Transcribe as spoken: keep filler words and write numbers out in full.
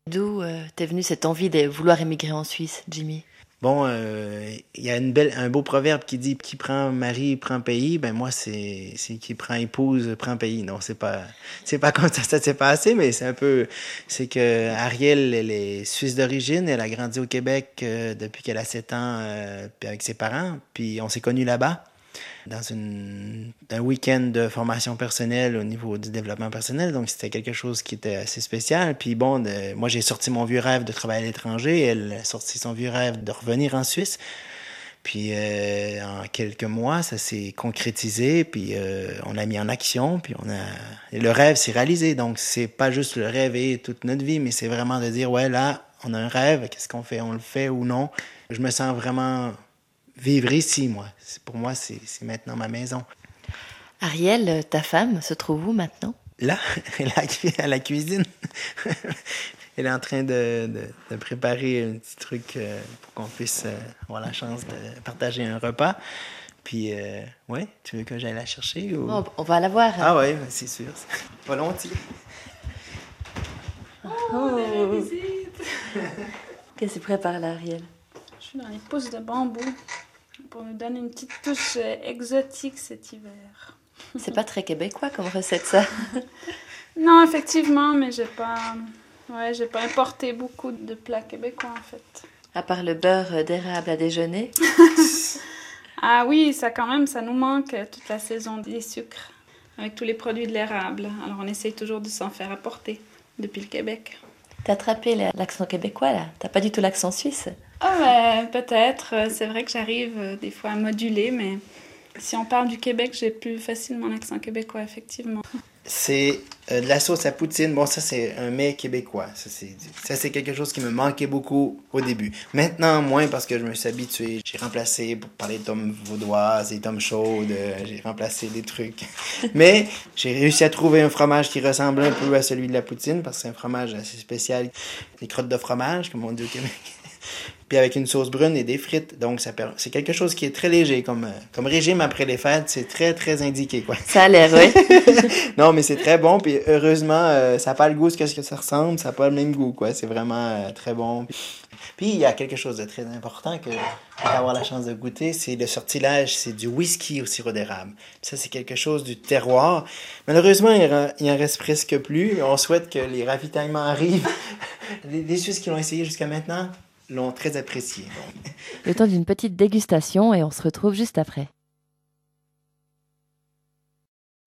D'où euh, t'es venue cette envie de vouloir émigrer en Suisse, Jimmy? Bon, il euh, y a une belle, un beau proverbe qui dit qui prend mari prend pays. Ben moi c'est c'est qui prend épouse prend pays. Non, c'est pas c'est pas comme ça ça s'est passé, mais c'est un peu c'est que Ariel elle est suisse d'origine, elle a grandi au Québec euh, depuis qu'elle a sept ans euh, puis avec ses parents, puis on s'est connus là-bas dans une un week-end de formation personnelle au niveau du développement personnel, donc c'était quelque chose qui était assez spécial. Puis bon, de, moi j'ai sorti mon vieux rêve de travailler à l'étranger, elle a sorti son vieux rêve de revenir en Suisse. Puis euh, en quelques mois, ça s'est concrétisé, puis euh, on a mis en action, puis on a et le rêve s'est réalisé. Donc c'est pas juste le rêver toute notre vie, mais c'est vraiment de dire ouais là, on a un rêve, qu'est-ce qu'on fait, on le fait ou non. Je me sens vraiment vivre ici, moi. Pour moi, c'est, c'est maintenant ma maison. Ariel, ta femme, se trouve où maintenant? Là, elle est à la cuisine. Elle est en train de, de, de préparer un petit truc euh, pour qu'on puisse euh, avoir la chance de partager un repas. Puis, euh, ouais, tu veux que j'aille la chercher? Ou... Oh, on va la voir. Hein? Ah ouais, c'est sûr. Volontiers. Oh, oh. Des visites. Qu'est-ce que tu prépares là, Ariel? Je suis dans les pousses de bambou pour nous donner une petite touche exotique cet hiver. C'est pas très québécois comme recette, ça. Non, effectivement, mais j'ai pas, ouais, j'ai pas importé beaucoup de plats québécois en fait. À part le beurre d'érable à déjeuner. Ah oui, ça quand même, ça nous manque toute la saison des sucres avec tous les produits de l'érable. Alors on essaye toujours de s'en faire apporter depuis le Québec. T'as attrapé l'accent québécois là? T'as pas du tout l'accent suisse? Ah ben, peut-être. C'est vrai que j'arrive des fois à moduler, mais si on parle du Québec, j'ai plus facilement l'accent québécois, effectivement. C'est euh, de la sauce à poutine. Bon, ça, c'est un mets québécois. Ça c'est, ça, c'est quelque chose qui me manquait beaucoup au début. Maintenant, moins parce que je me suis habitué. J'ai remplacé, pour parler de tomes vaudoises et tomes chaudes, euh, j'ai remplacé des trucs. Mais j'ai réussi à trouver un fromage qui ressemble un peu à celui de la poutine parce que c'est un fromage assez spécial. Des crottes de fromage, comme on dit au Québec. Puis avec une sauce brune et des frites. Donc, ça per... c'est quelque chose qui est très léger. Comme, comme régime après les fêtes, c'est très, très indiqué, quoi. Ça a l'air, oui. Non, mais c'est très bon. Puis heureusement, euh, ça n'a pas le goût de ce que ça ressemble. Ça n'a pas le même goût, quoi. C'est vraiment euh, très bon. Puis, il y a quelque chose de très important que pour avoir la chance de goûter, c'est le sortilège. C'est du whisky au sirop d'érable. Puis ça, c'est quelque chose du terroir. Malheureusement, il en reste presque plus. On souhaite que les ravitaillements arrivent. les, les Suisses qui l'ont essayé jusqu'à maintenant l'ont très apprécié. Donc. Le temps d'une petite dégustation et on se retrouve juste après.